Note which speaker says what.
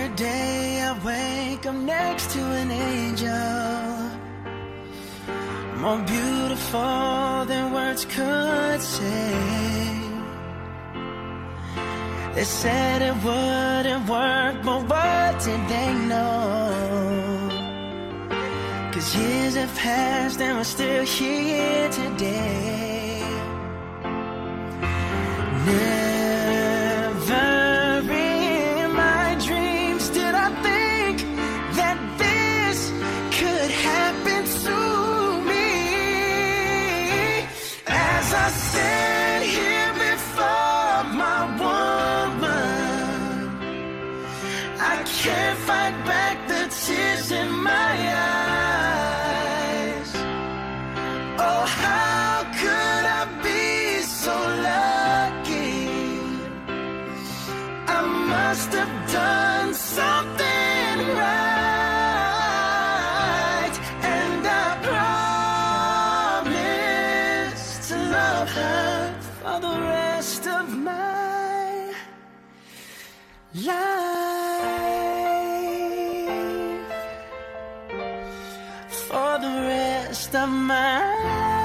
Speaker 1: day I wake up next to an angel, more beautiful than words could say. They said it wouldn't work, but what did they know? 'Cause years have passed and we're still here today. Never in my dreams did I think that this could happen to me. As I stand here before my woman, I can't fight back the tears in my eyes. Oh, how could I be so lucky? I must have done something right, and I promise to love her for the rest of my life, for the rest of my life.